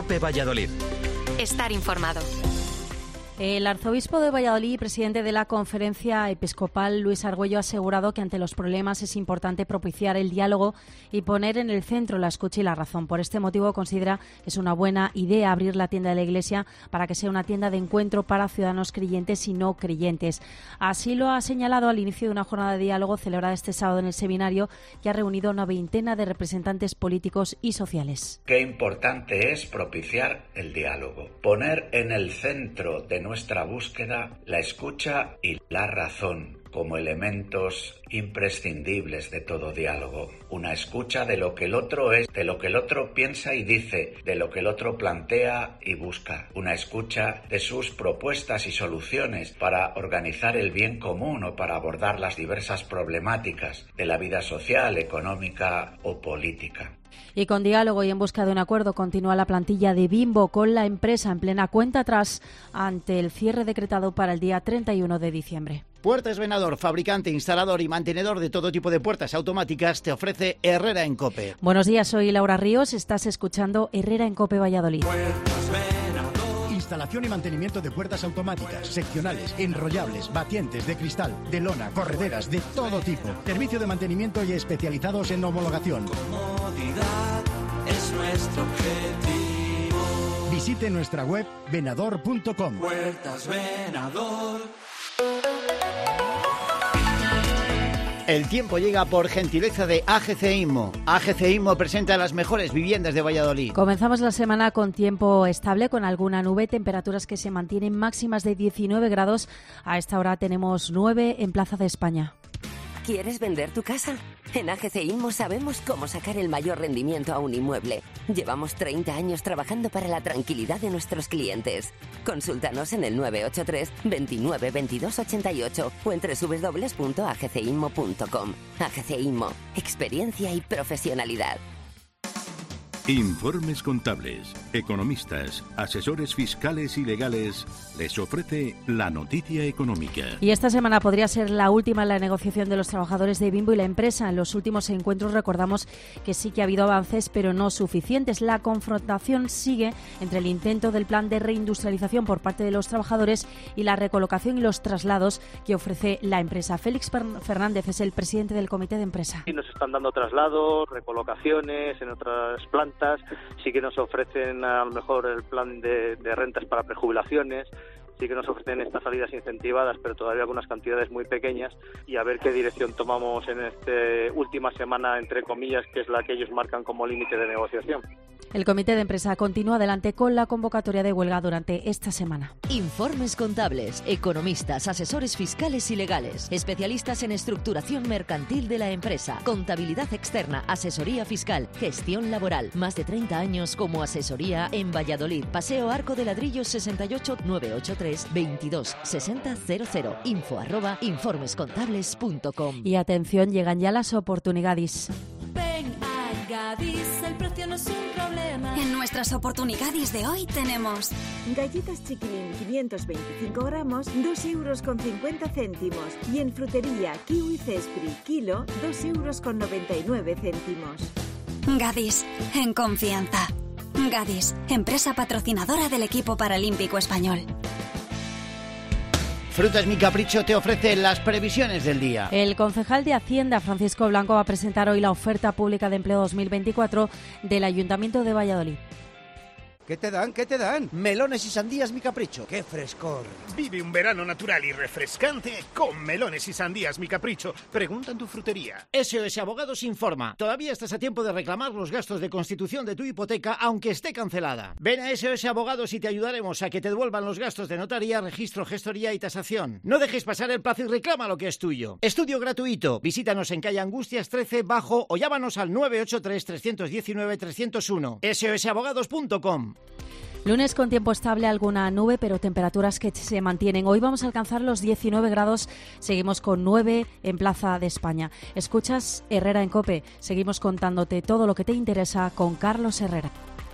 COPE Valladolid. Estar informado. El arzobispo de Valladolid y presidente de la Conferencia Episcopal, Luis Argüello, ha asegurado que ante los problemas es importante propiciar el diálogo y poner en el centro la escucha y la razón. Por este motivo considera que es una buena idea abrir la tienda de la Iglesia para que sea una tienda de encuentro para ciudadanos creyentes y no creyentes. Así lo ha señalado al inicio de una jornada de diálogo celebrada este sábado en el seminario, que ha reunido a una veintena de representantes políticos y sociales. Qué importante es propiciar el diálogo, poner en el centro de nuestra búsqueda la escucha y la razón como elementos imprescindibles de todo diálogo. Una escucha de lo que el otro es, de lo que el otro piensa y dice, de lo que el otro plantea y busca. Una escucha de sus propuestas y soluciones para organizar el bien común o para abordar las diversas problemáticas de la vida social, económica o política. Y con diálogo y en busca de un acuerdo continúa la plantilla de Bimbo con la empresa en plena cuenta atrás ante el cierre decretado para el día 31 de diciembre. Puertas Venador, fabricante, instalador y mantenedor de todo tipo de puertas automáticas, te ofrece Herrera en COPE. Buenos días, soy Laura Ríos, estás escuchando Herrera en COPE Valladolid. Instalación y mantenimiento de puertas automáticas, seccionales, enrollables, batientes, de cristal, de lona, correderas, de todo tipo. Servicio de mantenimiento y especializados en homologación. Comodidad es nuestro objetivo. Visite nuestra web venador.com. Puertas Venador. El tiempo llega por gentileza de AGC Inmo. AGC Inmo presenta las mejores viviendas de Valladolid. Comenzamos la semana con tiempo estable, con alguna nube, temperaturas que se mantienen máximas de 19 grados. A esta hora tenemos 9 en Plaza de España. ¿Quieres vender tu casa? En AGC Inmo sabemos cómo sacar el mayor rendimiento a un inmueble. Llevamos 30 años trabajando para la tranquilidad de nuestros clientes. Consúltanos en el 983 29 22 88 o en www.agcinmo.com. AGC Inmo, experiencia y profesionalidad. Informes contables, economistas, asesores fiscales y legales les ofrece la noticia económica. Y esta semana podría ser la última en la negociación de los trabajadores de Bimbo y la empresa. En los últimos encuentros recordamos que sí que ha habido avances, pero no suficientes. La confrontación sigue entre el intento del plan de reindustrialización por parte de los trabajadores y la recolocación y los traslados que ofrece la empresa. Félix Fernández es el presidente del comité de empresa. Sí, nos están dando traslados, recolocaciones en otras plantas. Sí que nos ofrecen a lo mejor el plan de rentas para prejubilaciones, sí que nos ofrecen estas salidas incentivadas, pero todavía con unas cantidades muy pequeñas, y a ver qué dirección tomamos en esta última semana, entre comillas, que es la que ellos marcan como límite de negociación. El comité de empresa continúa adelante con la convocatoria de huelga durante esta semana. Informes contables, economistas, asesores fiscales y legales, especialistas en estructuración mercantil de la empresa, contabilidad externa, asesoría fiscal, gestión laboral. Más de 30 años como asesoría en Valladolid. Paseo Arco de Ladrillos 68 983 22 60 00. info@informescontables.com. Y atención, llegan ya las oportunidades. Ven a Gadis, el precio no es un problema. En nuestras oportunidades de hoy tenemos galletas Chiquilín 525 gramos, 2,50 €. Y en frutería Kiwi Cespri, kilo, 2,99 €. Gadis, en confianza. Gadis, empresa patrocinadora del equipo paralímpico español. Frutas Mi Capricho te ofrece las previsiones del día. El concejal de Hacienda, Francisco Blanco, va a presentar hoy la oferta pública de empleo 2024 del Ayuntamiento de Valladolid. ¿Qué te dan? ¿Qué te dan? Melones y sandías Mi Capricho. ¡Qué frescor! Vive un verano natural y refrescante con melones y sandías Mi Capricho. Pregunta en tu frutería. SOS Abogados informa. Todavía estás a tiempo de reclamar los gastos de constitución de tu hipoteca, aunque esté cancelada. Ven a SOS Abogados y te ayudaremos a que te devuelvan los gastos de notaría, registro, gestoría y tasación. No dejes pasar el plazo y reclama lo que es tuyo. Estudio gratuito. Visítanos en calle Angustias 13 Bajo o llámanos al 983 319 301. sosabogados.com. Lunes con tiempo estable, alguna nube, pero temperaturas que se mantienen. Hoy vamos a alcanzar los 19 grados, seguimos con 9 en Plaza de España. Escuchas Herrera en COPE, seguimos contándote todo lo que te interesa con Carlos Herrera.